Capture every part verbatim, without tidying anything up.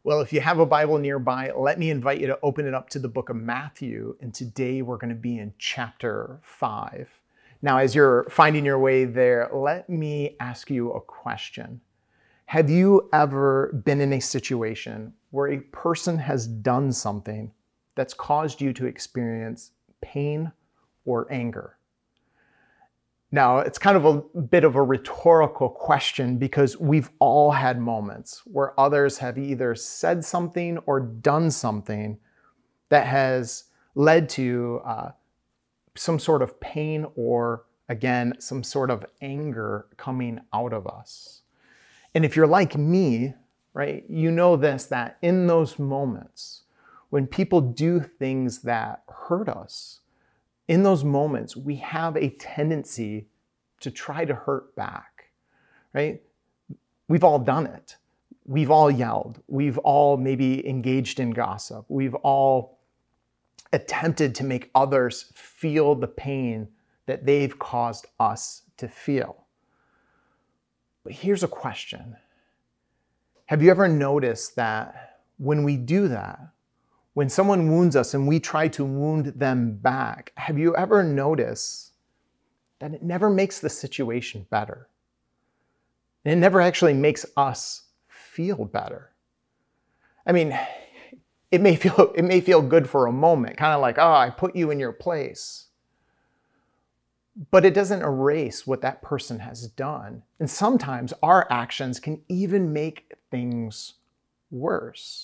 Well, if you have a Bible nearby, let me invite you to open it up to the book of Matthew. And today we're going to be in chapter five. Now, as you're finding your way there, let me ask you a question. Have you ever been in a situation where a person has done something that's caused you to experience pain or anger? Now, it's kind of a bit of a rhetorical question because we've all had moments where others have either said something or done something that has led to uh, some sort of pain or, again, some sort of anger coming out of us. And if you're like me, right, you know this, that in those moments when people do things that hurt us, in those moments, we have a tendency to try to hurt back, right? We've all done it. We've all yelled. We've all maybe engaged in gossip. We've all attempted to make others feel the pain that they've caused us to feel. But here's a question. Have you ever noticed that when we do that, when someone wounds us and we try to wound them back, have you ever noticed that it never makes the situation better? And it never actually makes us feel better. I mean, it may feel, it may feel good for a moment, kind of like, oh, I put you in your place. But it doesn't erase what that person has done. And sometimes our actions can even make things worse.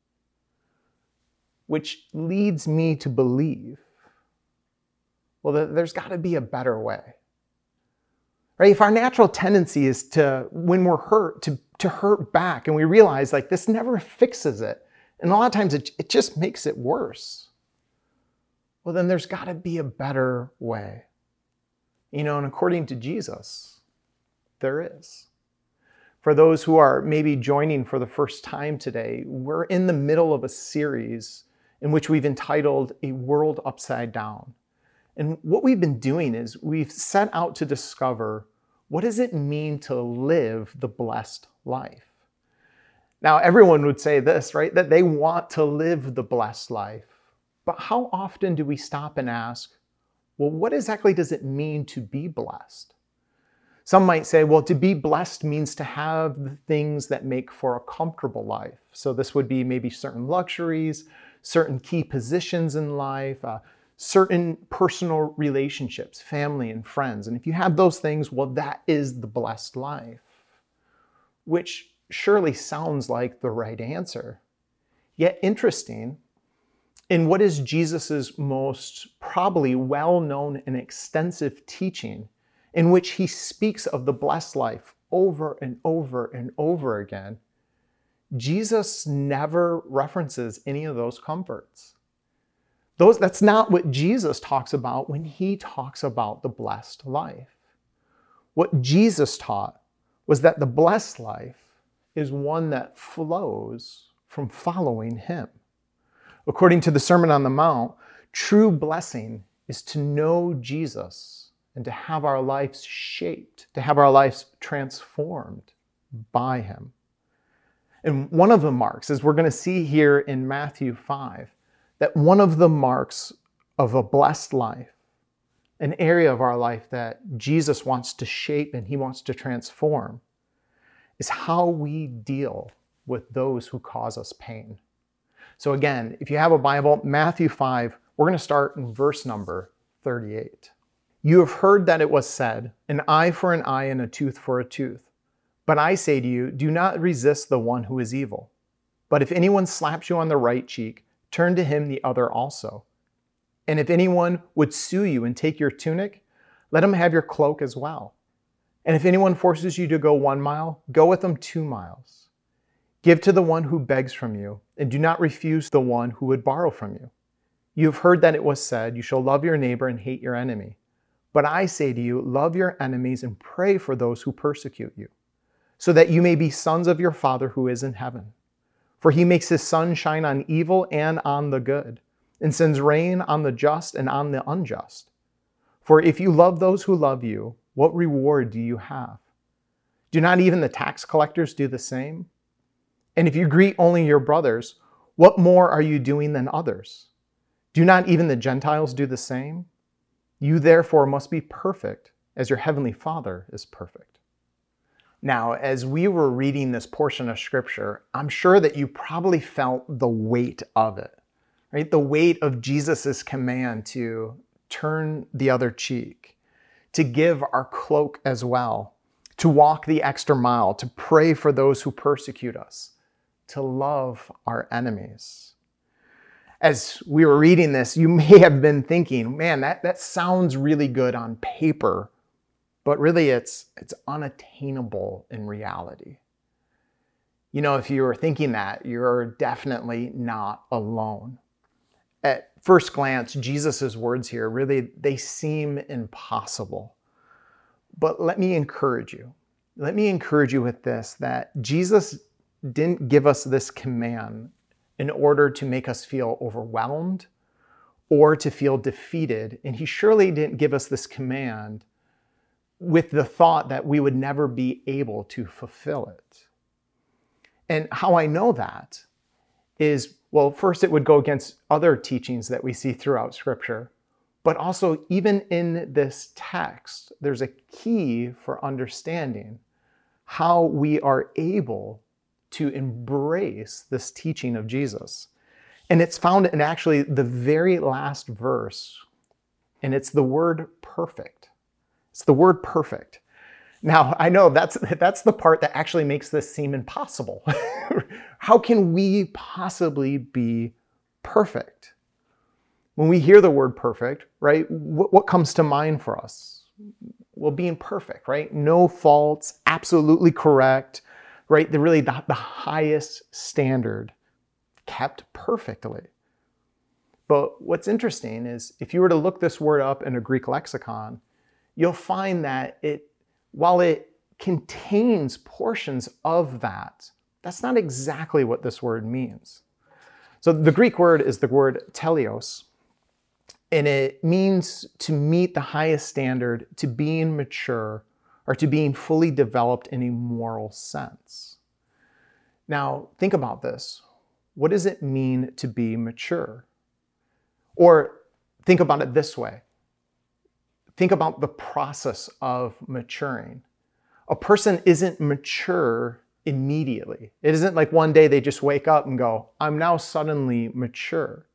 Which leads me to believe, well, there's got to be a better way. Right? If our natural tendency is to, when we're hurt, to, to hurt back, and we realize like this never fixes it, and a lot of times it, it just makes it worse, well, then there's got to be a better way. You know, and according to Jesus, there is. For those who are maybe joining for the first time today, we're in the middle of a series in which we've entitled A World Upside Down. And what we've been doing is we've set out to discover, what does it mean to live the blessed life? Now, everyone would say this, right? That they want to live the blessed life. But how often do we stop and ask, well, what exactly does it mean to be blessed? Some might say, well, to be blessed means to have the things that make for a comfortable life. So this would be maybe certain luxuries, certain key positions in life, uh, certain personal relationships, family and friends. And if you have those things, well, that is the blessed life, which surely sounds like the right answer. Yet interesting, in what is Jesus's most probably well-known and extensive teaching, in which he speaks of the blessed life over and over and over again, Jesus never references any of those comforts. Those, that's not what Jesus talks about when he talks about the blessed life. What Jesus taught was that the blessed life is one that flows from following him. According to the Sermon on the Mount, true blessing is to know Jesus and to have our lives shaped, to have our lives transformed by him. And one of the marks, as we're going to see here in Matthew five, that one of the marks of a blessed life, an area of our life that Jesus wants to shape and he wants to transform, is how we deal with those who cause us pain. So again, if you have a Bible, Matthew five, we're going to start in verse number thirty-eight. You have heard that it was said, an eye for an eye and a tooth for a tooth. But I say to you, do not resist the one who is evil. But if anyone slaps you on the right cheek, turn to him the other also. And if anyone would sue you and take your tunic, let him have your cloak as well. And if anyone forces you to go one mile, go with them two miles. Give to the one who begs from you, and do not refuse the one who would borrow from you. You have heard that it was said, you shall love your neighbor and hate your enemy. But I say to you, love your enemies and pray for those who persecute you, so that you may be sons of your Father who is in heaven. For he makes his sun shine on evil and on the good, and sends rain on the just and on the unjust. For if you love those who love you, what reward do you have? Do not even the tax collectors do the same? And if you greet only your brothers, what more are you doing than others? Do not even the Gentiles do the same? You therefore must be perfect, as your heavenly Father is perfect. Now, as we were reading this portion of Scripture, I'm sure that you probably felt the weight of it, right? The weight of Jesus's command to turn the other cheek, to give our cloak as well, to walk the extra mile, to pray for those who persecute us, to love our enemies. As we were reading this, you may have been thinking, man, that, that sounds really good on paper, but really it's, it's unattainable in reality. You know, if you were thinking that, you're definitely not alone. At first glance, Jesus's words here, really, they seem impossible. But let me encourage you. Let me encourage you with this, that Jesus didn't give us this command in order to make us feel overwhelmed or to feel defeated. And he surely didn't give us this command with the thought that we would never be able to fulfill it. And how I know that is, well, first it would go against other teachings that we see throughout Scripture, but also even in this text, there's a key for understanding how we are able to embrace this teaching of Jesus. And it's found in actually the very last verse, and it's the word perfect. It's the word perfect. Now, I know that's, that's the part that actually makes this seem impossible. How can we possibly be perfect? When we hear the word perfect, right, what, what comes to mind for us? Well, being perfect, right? No faults, absolutely correct, right? The really the, the highest standard, kept perfectly. But what's interesting is if you were to look this word up in a Greek lexicon, you'll find that it, while it contains portions of that, that's not exactly what this word means. So the Greek word is the word teleos, and it means to meet the highest standard, to being mature, or to being fully developed in a moral sense. Now, think about this. What does it mean to be mature? Or think about it this way. Think about the process of maturing. A person isn't mature immediately. It isn't like one day they just wake up and go, I'm now suddenly mature.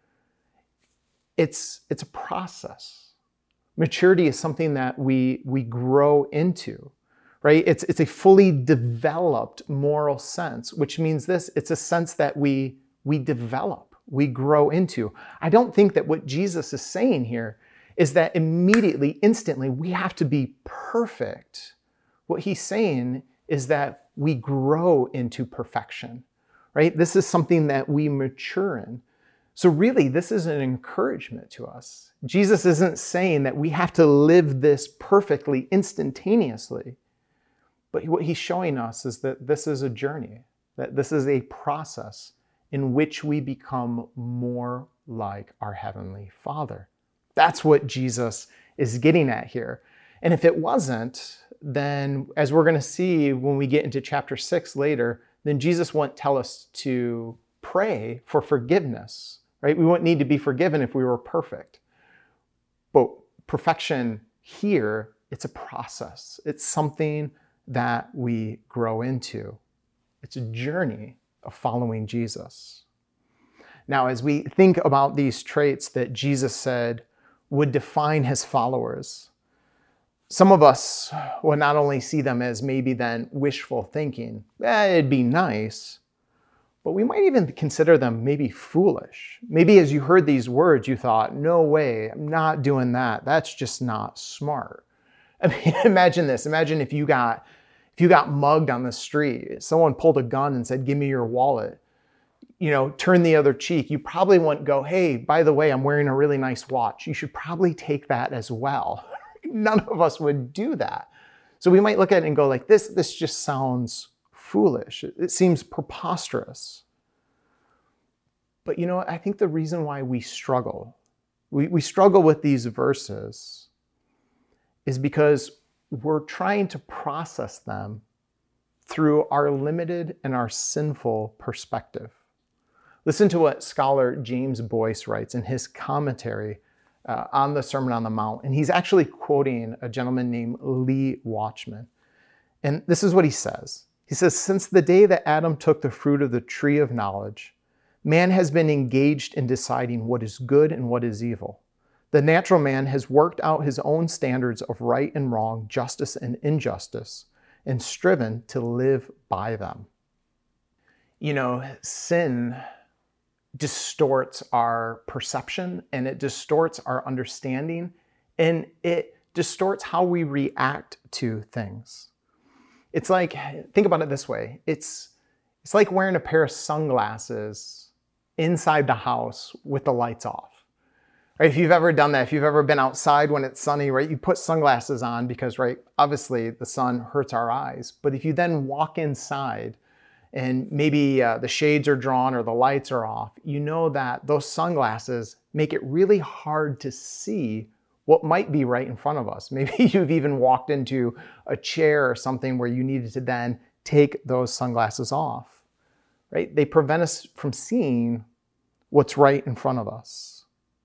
It's, it's a process. Maturity is something that we, we grow into, right? It's, it's a fully developed moral sense, which means this, it's a sense that we, we develop, we grow into. I don't think that what Jesus is saying here is that immediately, instantly, we have to be perfect. What he's saying is that we grow into perfection, right? This is something that we mature in. So really, this is an encouragement to us. Jesus isn't saying that we have to live this perfectly instantaneously, but what he's showing us is that this is a journey, that this is a process in which we become more like our Heavenly Father. That's what Jesus is getting at here. And if it wasn't, then as we're going to see when we get into chapter six later, then Jesus won't tell us to pray for forgiveness, right? We wouldn't need to be forgiven if we were perfect. But perfection here, it's a process. It's something that we grow into. It's a journey of following Jesus. Now, as we think about these traits that Jesus said would define his followers, some of us will not only see them as maybe then wishful thinking, eh, it'd be nice, but we might even consider them maybe foolish. Maybe as you heard these words, you thought, no way, I'm not doing that. That's just not smart. I mean, imagine this. Imagine if you got, if you got mugged on the street, someone pulled a gun and said, give me your wallet. You know, turn the other cheek. You probably wouldn't go, hey, by the way, I'm wearing a really nice watch. You should probably take that as well. None of us would do that. So we might look at it and go like, this, this just sounds foolish. It seems preposterous. But you know what? I think the reason why we struggle, we, we struggle with these verses is because we're trying to process them through our limited and our sinful perspective. Listen to what scholar James Boyce writes in his commentary uh, on the Sermon on the Mount. And he's actually quoting a gentleman named Lee Watchman. And this is what he says. He says, "Since the day that Adam took the fruit of the tree of knowledge, man has been engaged in deciding what is good and what is evil. The natural man has worked out his own standards of right and wrong, justice and injustice, and striven to live by them." You know, sin distorts our perception, and it distorts our understanding, and it distorts how we react to things. It's like, think about it this way. It's, it's like wearing a pair of sunglasses inside the house with the lights off. Right? If you've ever done that, if you've ever been outside when it's sunny, right, you put sunglasses on because, right, obviously the sun hurts our eyes. But if you then walk inside and maybe uh, the shades are drawn or the lights are off, you know that those sunglasses make it really hard to see what might be right in front of us. Maybe you've even walked into a chair or something where you needed to then take those sunglasses off, right? They prevent us from seeing what's right in front of us.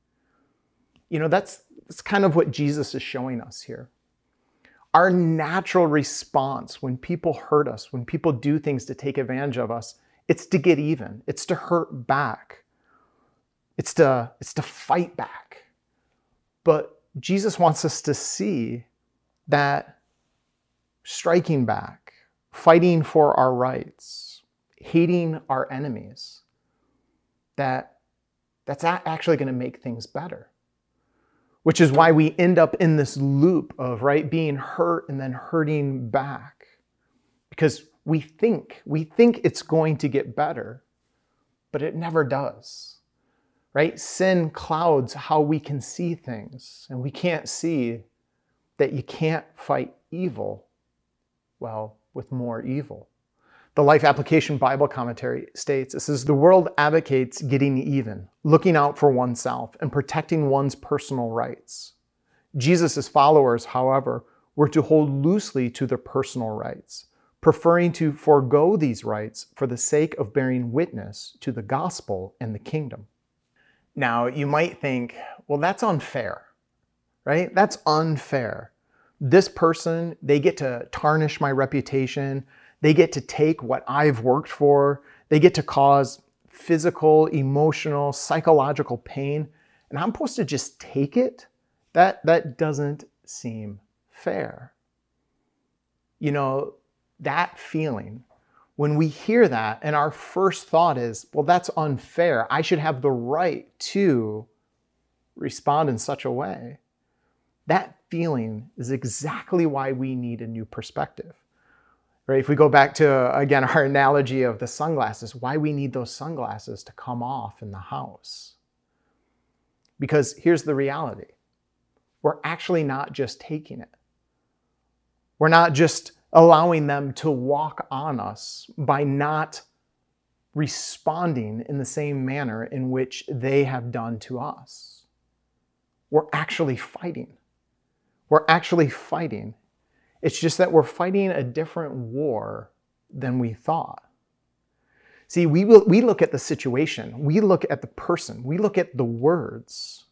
You know, that's, that's kind of what Jesus is showing us here. Our natural response when people hurt us, when people do things to take advantage of us, it's to get even. It's to hurt back. It's to, it's to fight back. But Jesus wants us to see that striking back, fighting for our rights, hating our enemies, that that's actually going to make things better. Which is why we end up in this loop of, right, being hurt and then hurting back. Because we think, we think it's going to get better, but it never does, right? Sin clouds how we can see things, and we can't see that you can't fight evil, well, with more evil. The Life Application Bible Commentary states, it says, "The world advocates getting even, looking out for oneself, and protecting one's personal rights. Jesus' followers, however, were to hold loosely to their personal rights, preferring to forego these rights for the sake of bearing witness to the gospel and the kingdom." Now, you might think, well, that's unfair, right? That's unfair. This person, they get to tarnish my reputation. They get to take what I've worked for. They get to cause physical, emotional, psychological pain. And I'm supposed to just take it? That, that doesn't seem fair. You know, that feeling, when we hear that and our first thought is, well, that's unfair. I should have the right to respond in such a way. That feeling is exactly why we need a new perspective. Right? If we go back to, again, our analogy of the sunglasses, why we need those sunglasses to come off in the house. Because here's the reality. We're actually not just taking it. We're not just allowing them to walk on us by not responding in the same manner in which they have done to us. We're actually fighting. We're actually fighting. It's just that we're fighting a different war than we thought. See, we, will, we look at the situation, we look at the person, we look at the words.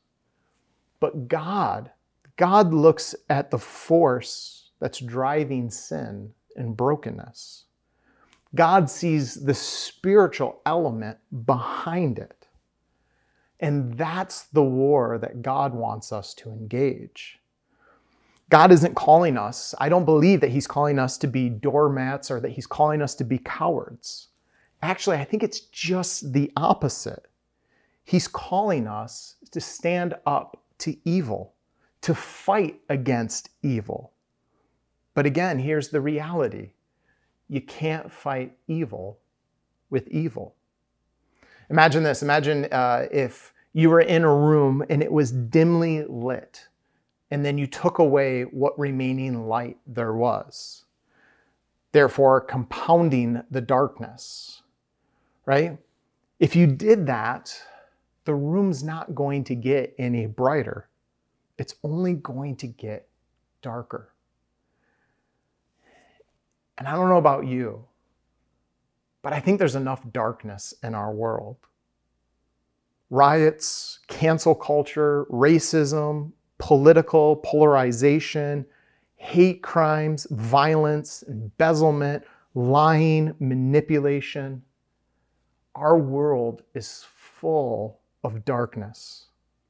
But God, God looks at the force that's driving sin and brokenness. God sees the spiritual element behind it. And that's the war that God wants us to engage. God isn't calling us, I don't believe that he's calling us to be doormats or that he's calling us to be cowards. Actually, I think it's just the opposite. He's calling us to stand up to evil, to fight against evil. But again, here's the reality. You can't fight evil with evil. Imagine this. Imagine uh, if you were in a room and it was dimly lit, and then you took away what remaining light there was, therefore compounding the darkness, right? If you did that, the room's not going to get any brighter. It's only going to get darker. And I don't know about you, but I think there's enough darkness in our world. Riots, cancel culture, racism, political polarization, hate crimes, violence, embezzlement, lying, manipulation. Our world is full of darkness.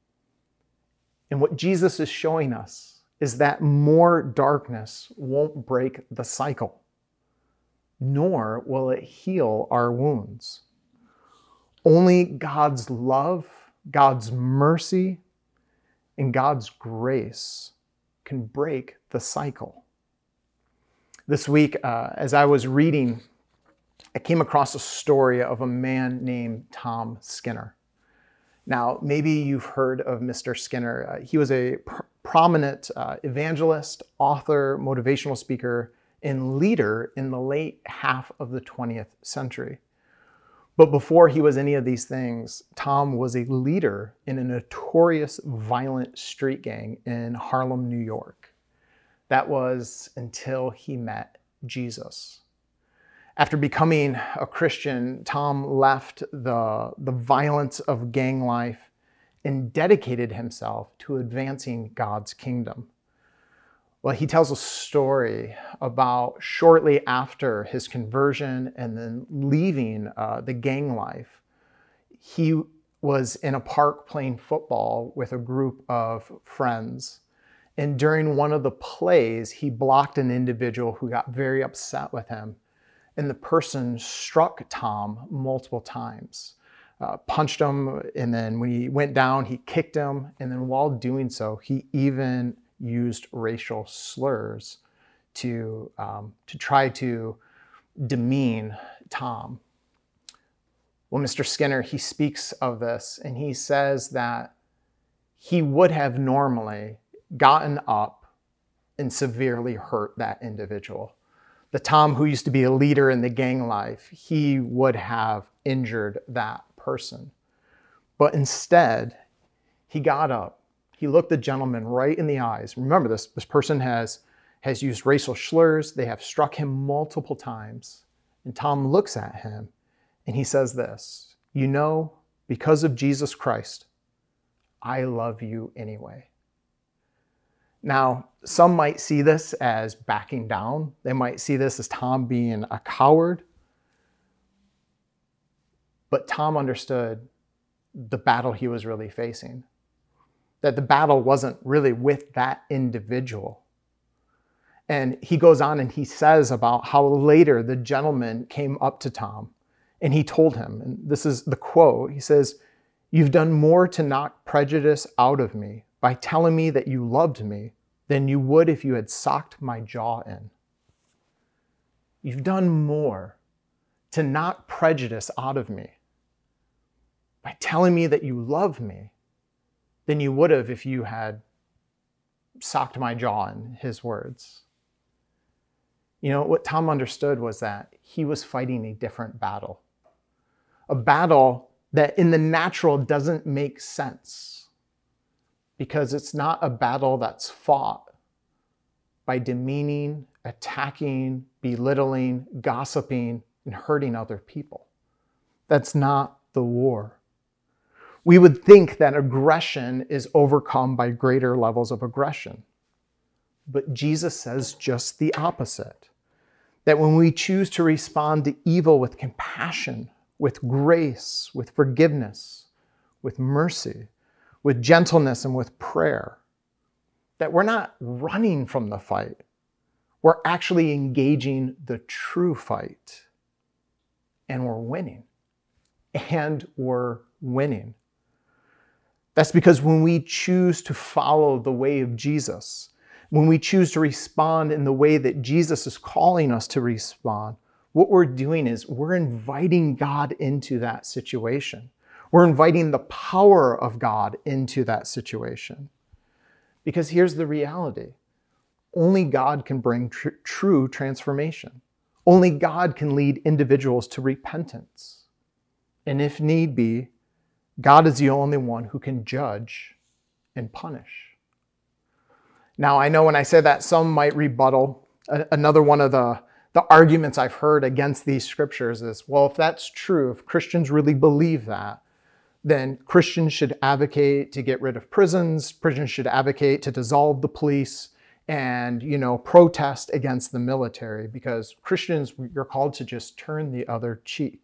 And what Jesus is showing us is that more darkness won't break the cycle, nor will it heal our wounds. Only God's love, God's mercy, and God's grace can break the cycle. This week, uh, as I was reading, I came across a story of a man named Tom Skinner. Now, maybe you've heard of Mister Skinner. Uh, he was a pr- prominent uh, evangelist, author, motivational speaker, and leader in the late half of the twentieth century. But before he was any of these things, Tom was a leader in a notorious violent street gang in Harlem, New York. That was until he met Jesus. After becoming a Christian, Tom left the, the violence of gang life and dedicated himself to advancing God's kingdom. Well, he tells a story about shortly after his conversion and then leaving uh, the gang life, he was in a park playing football with a group of friends. And during one of the plays, he blocked an individual who got very upset with him. And the person struck Tom multiple times, uh, punched him, and then when he went down, he kicked him. And then while doing so, he even used racial slurs to, um, to try to demean Tom. Well, Mister Skinner, he speaks of this, and he says that he would have normally gotten up and severely hurt that individual. The Tom who used to be a leader in the gang life, he would have injured that person. But instead, he got up. He looked the gentleman right in the eyes. Remember this, this person has, has used racial slurs. They have struck him multiple times. And Tom looks at him and he says this, "You know, because of Jesus Christ, I love you anyway." Now, some might see this as backing down. They might see this as Tom being a coward. But Tom understood the battle he was really facing. That the battle wasn't really with that individual. And he goes on and he says about how later the gentleman came up to Tom and he told him, and this is the quote, he says, "You've done more to knock prejudice out of me by telling me that you loved me than you would if you had socked my jaw in." You've done more to knock prejudice out of me by telling me that you love me than you would have if you had socked my jaw, in his words. You know, what Tom understood was that he was fighting a different battle. A battle that in the natural doesn't make sense, because it's not a battle that's fought by demeaning, attacking, belittling, gossiping, and hurting other people. That's not the war. We would think that aggression is overcome by greater levels of aggression. But Jesus says just the opposite. That when we choose to respond to evil with compassion, with grace, with forgiveness, with mercy, with gentleness, and with prayer, that we're not running from the fight. We're actually engaging the true fight. And we're winning. And we're winning. That's because when we choose to follow the way of Jesus, when we choose to respond in the way that Jesus is calling us to respond, what we're doing is we're inviting God into that situation. We're inviting the power of God into that situation. Because here's the reality. Only God can bring tr- true transformation. Only God can lead individuals to repentance. And if need be, God is the only one who can judge and punish. Now, I know when I say that, some might rebuttal. Another one of the, the arguments I've heard against these scriptures is, well, if that's true, if Christians really believe that, then Christians should advocate to get rid of prisons, Christians should advocate to dissolve the police, and, you know, protest against the military, because Christians, you're called to just turn the other cheek.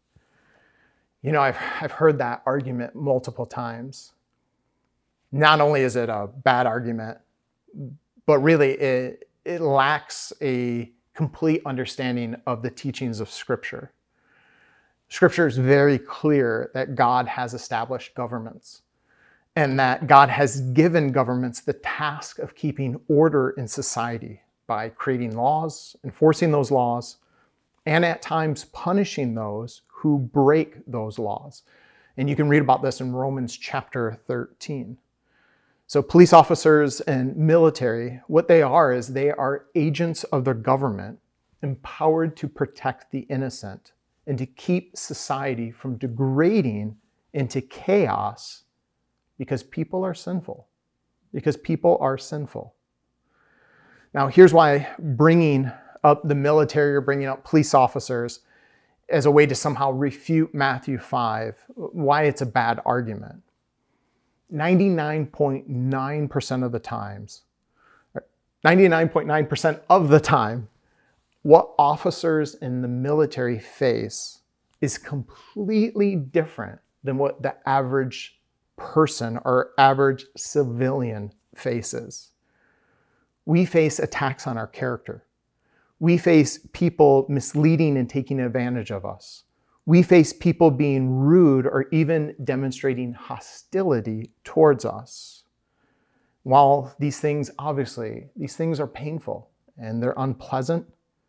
You know, I've, I've heard that argument multiple times. Not only is it a bad argument, but really it, it lacks a complete understanding of the teachings of Scripture. Scripture is very clear that God has established governments, and that God has given governments the task of keeping order in society by creating laws, enforcing those laws, and at times punishing those who break those laws. And you can read about this in Romans chapter thirteen. So police officers and military, what they are is they are agents of the government, empowered to protect the innocent and to keep society from degrading into chaos, because people are sinful. Because people are sinful. Now, here's why bringing up the military or bringing up police officers as a way to somehow refute Matthew five, why it's a bad argument. ninety-nine point nine percent of the times, ninety-nine point nine percent of the time, what officers in the military face is completely different than what the average person or average civilian faces. We face attacks on our character. We face people misleading and taking advantage of us. We face people being rude or even demonstrating hostility towards us. While these things, obviously, these things are painful and they're unpleasant,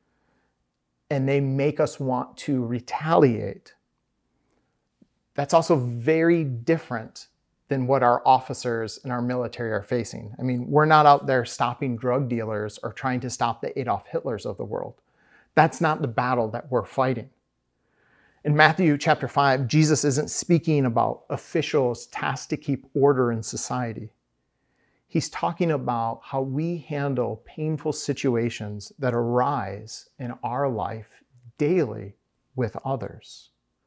and they make us want to retaliate, that's also very different than what our officers and our military are facing. I mean, we're not out there stopping drug dealers or trying to stop the Adolf Hitlers of the world. That's not the battle that we're fighting. In Matthew chapter five, Jesus isn't speaking about officials tasked to keep order in society. He's talking about how we handle painful situations that arise in our life daily with others.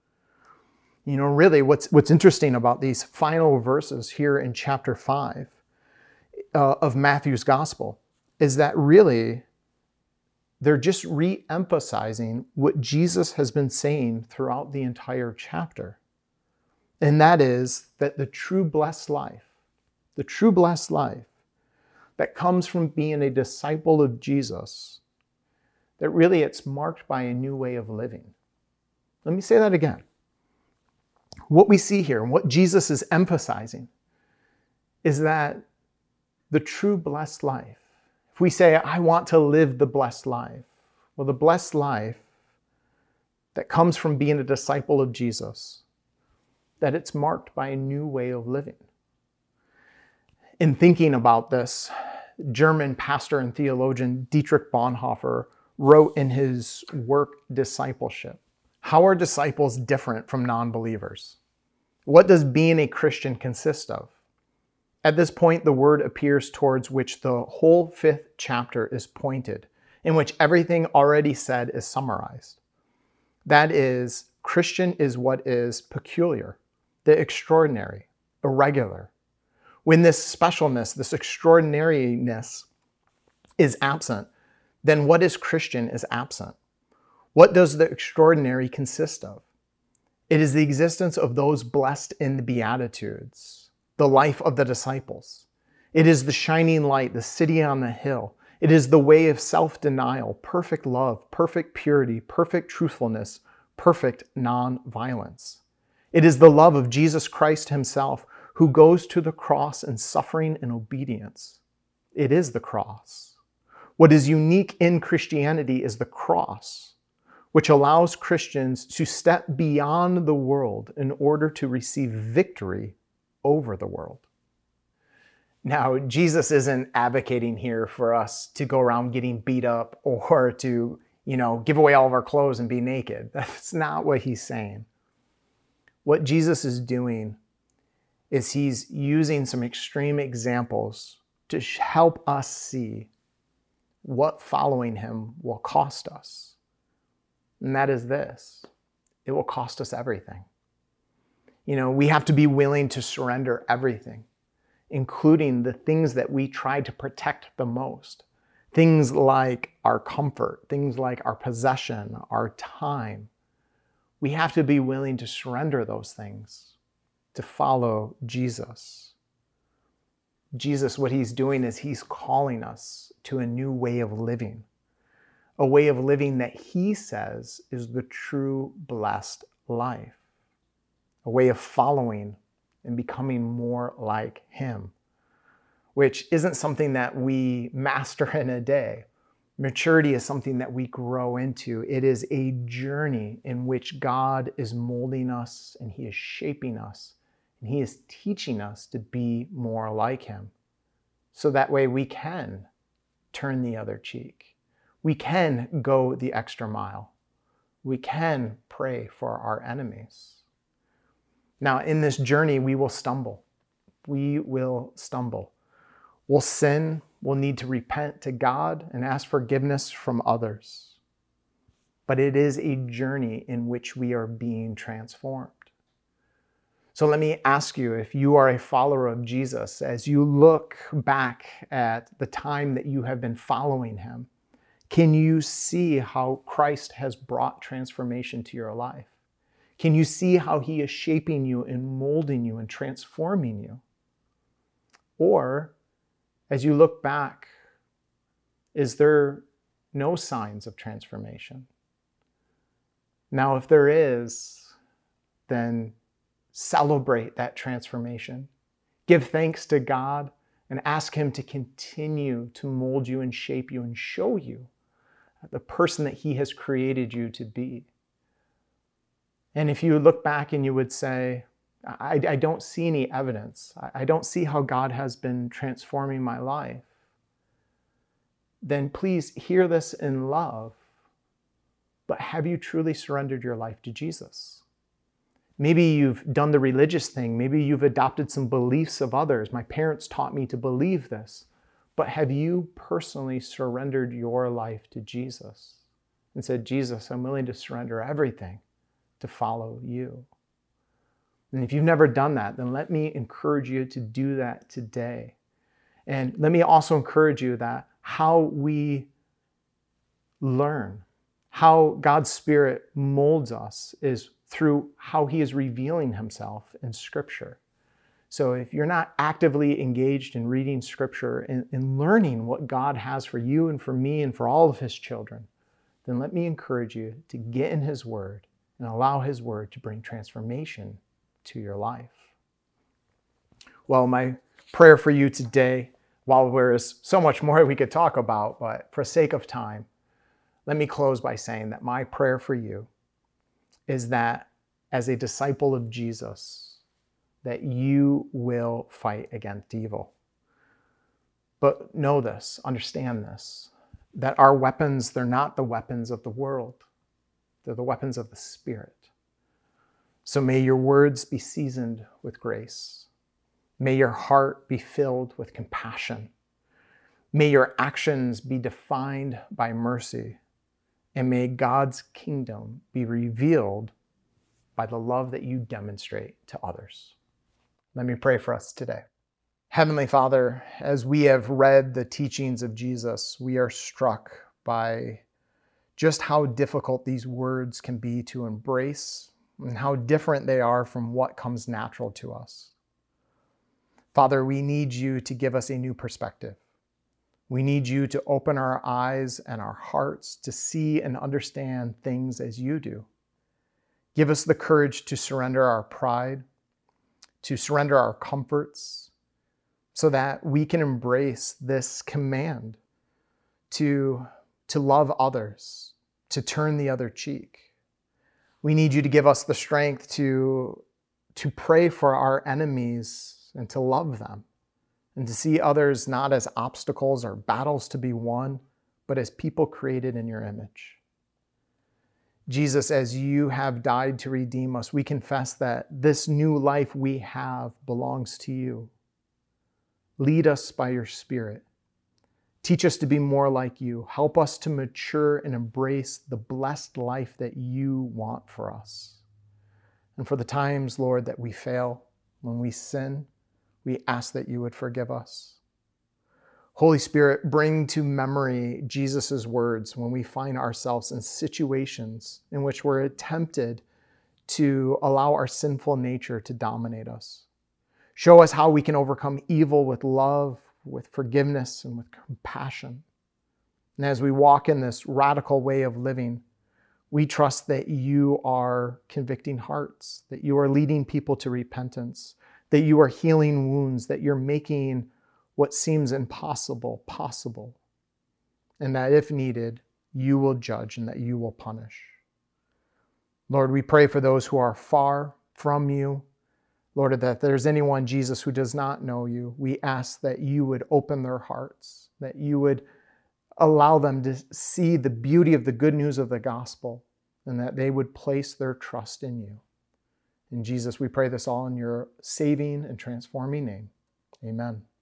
You know, really what's, what's interesting about these final verses here in chapter five uh, of Matthew's gospel is that really they're just re-emphasizing what Jesus has been saying throughout the entire chapter. And that is that the true blessed life, the true blessed life that comes from being a disciple of Jesus, that really it's marked by a new way of living. Let me say that again. What we see here and what Jesus is emphasizing is that the true blessed life, if we say, I want to live the blessed life, well, the blessed life that comes from being a disciple of Jesus, that it's marked by a new way of living. In thinking about this, German pastor and theologian Dietrich Bonhoeffer wrote in his work, Discipleship, how are disciples different from non-believers? What does being a Christian consist of? At this point, the word appears towards which the whole fifth chapter is pointed, in which everything already said is summarized. That is, Christian is what is peculiar, the extraordinary, irregular. When this specialness, this extraordinariness is absent, then what is Christian is absent. What does the extraordinary consist of? It is the existence of those blessed in the Beatitudes, the life of the disciples. It is the shining light, the city on the hill. It is the way of self-denial, perfect love, perfect purity, perfect truthfulness, perfect non-violence. It is the love of Jesus Christ himself, who goes to the cross in suffering and obedience. It is the cross. What is unique in Christianity is the cross, which allows Christians to step beyond the world in order to receive victory over the world. Now, Jesus isn't advocating here for us to go around getting beat up or to, you know, give away all of our clothes and be naked. That's not what he's saying. What Jesus is doing is he's using some extreme examples to help us see what following him will cost us. And that is this: it will cost us everything. You know, we have to be willing to surrender everything, including the things that we try to protect the most. Things like our comfort, things like our possession, our time. We have to be willing to surrender those things to follow Jesus. Jesus, what he's doing is he's calling us to a new way of living, a way of living that he says is the true blessed life, a way of following and becoming more like him, which isn't something that we master in a day. Maturity is something that we grow into. It is a journey in which God is molding us and he is shaping us and he is teaching us to be more like him. So that way we can turn the other cheek. We can go the extra mile. We can pray for our enemies. Now, in this journey, we will stumble. We will stumble. We'll sin. We'll need to repent to God and ask forgiveness from others. But it is a journey in which we are being transformed. So let me ask you, if you are a follower of Jesus, as you look back at the time that you have been following him, can you see how Christ has brought transformation to your life? Can you see how he is shaping you and molding you and transforming you? Or, as you look back, is there no signs of transformation? Now, if there is, then celebrate that transformation. Give thanks to God and ask him to continue to mold you and shape you and show you the person that he has created you to be. And if you look back and you would say, I, I don't see any evidence, I, I don't see how God has been transforming my life, then please hear this in love. But have you truly surrendered your life to Jesus? Maybe you've done the religious thing. Maybe you've adopted some beliefs of others. My parents taught me to believe this. But have you personally surrendered your life to Jesus and said, Jesus, I'm willing to surrender everything to follow you? And if you've never done that, then let me encourage you to do that today. And let me also encourage you that how we learn, how God's Spirit molds us is through how he is revealing himself in Scripture. So if you're not actively engaged in reading Scripture and, and learning what God has for you and for me and for all of his children, then let me encourage you to get in his word and allow his word to bring transformation to your life. Well, my prayer for you today, while there is so much more we could talk about, but for sake of time, let me close by saying that my prayer for you is that as a disciple of Jesus, that you will fight against evil. But know this, understand this, that our weapons, they're not the weapons of the world. They're the weapons of the Spirit. So may your words be seasoned with grace. May your heart be filled with compassion. May your actions be defined by mercy. And may God's kingdom be revealed by the love that you demonstrate to others. Let me pray for us today. Heavenly Father, as we have read the teachings of Jesus, we are struck by just how difficult these words can be to embrace and how different they are from what comes natural to us. Father, we need you to give us a new perspective. We need you to open our eyes and our hearts to see and understand things as you do. Give us the courage to surrender our pride, to surrender our comforts, so that we can embrace this command to, to love others, to turn the other cheek. We need you to give us the strength to, to pray for our enemies and to love them, and to see others not as obstacles or battles to be won, but as people created in your image. Jesus, as you have died to redeem us, we confess that this new life we have belongs to you. Lead us by your Spirit. Teach us to be more like you. Help us to mature and embrace the blessed life that you want for us. And for the times, Lord, that we fail, when we sin, we ask that you would forgive us. Holy Spirit, bring to memory Jesus' words when we find ourselves in situations in which we're tempted to allow our sinful nature to dominate us. Show us how we can overcome evil with love, with forgiveness, and with compassion. And as we walk in this radical way of living, we trust that you are convicting hearts, that you are leading people to repentance, that you are healing wounds, that you're making what seems impossible possible, and that if needed, you will judge and that you will punish. Lord, we pray for those who are far from you. Lord, that if there's anyone, Jesus, who does not know you, we ask that you would open their hearts, that you would allow them to see the beauty of the good news of the gospel, and that they would place their trust in you. In Jesus, we pray this all in your saving and transforming name. Amen.